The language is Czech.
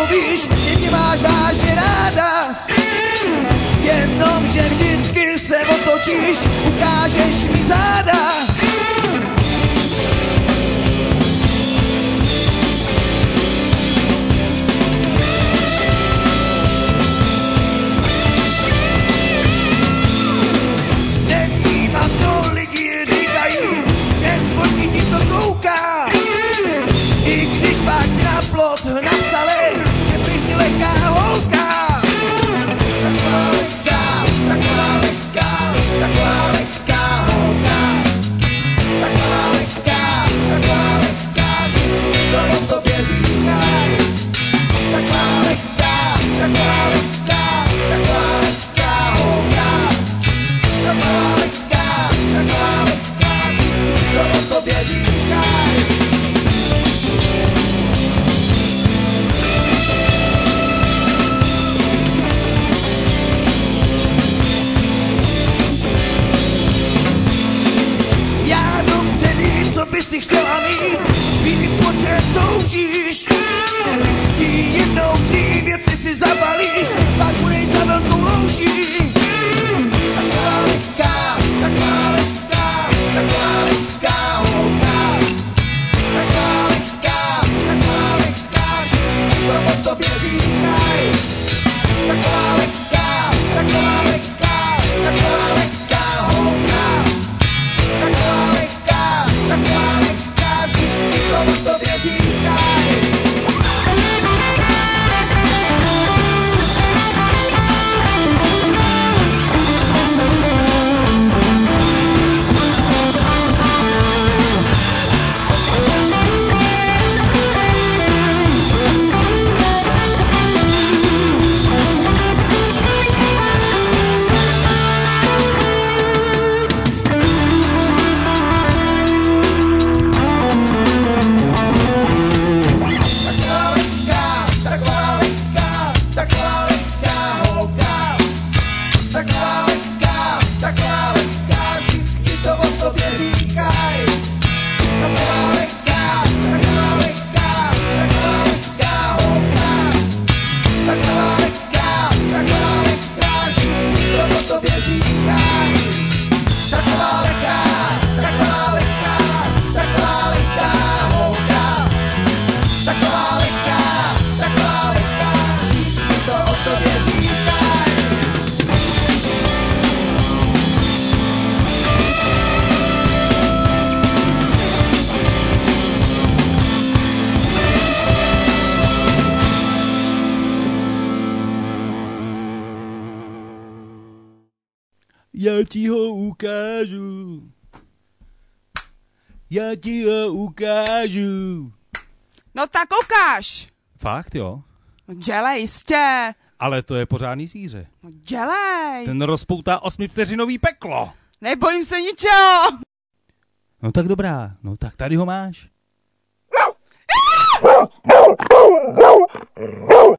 víš, že mě máš vážně ráda. Jenomže vždycky se otočíš, ukážeš mi záda. Nevnímám, co lidi říkají, nespočí ti to kouká. I když pak na plot napsali, že prý si lehká holka. Taková lehká, taková lehká, taková lehká holka. Taková lehká, všichni to o tobě říkají. Taková lehká, taková lehká, taková lehká holka. Taková lehká, všichni to o tobě říkají. Co by si chtěla mít, vím, po čem toužíš. Ty jednou tvý věci si zabalíš, pak budeš za velkou louží. Taková lehká, taková lehká, taková lehká holka. Taková lehká, všichni to o tobě říkají. Taková lehká, taková lehká, taková lehká holka. Taková lehká, všichni to o tobě říkají. Já ti ho ukážu. Já ti ho ukážu. No tak ukáž. Fakt jo? No dělej, jistě. Ale to je pořádný zvíře. No dělej. Ten rozpoutá 8vteřinový peklo. Nebojím se ničeho. No tak dobrá, no tak tady ho máš.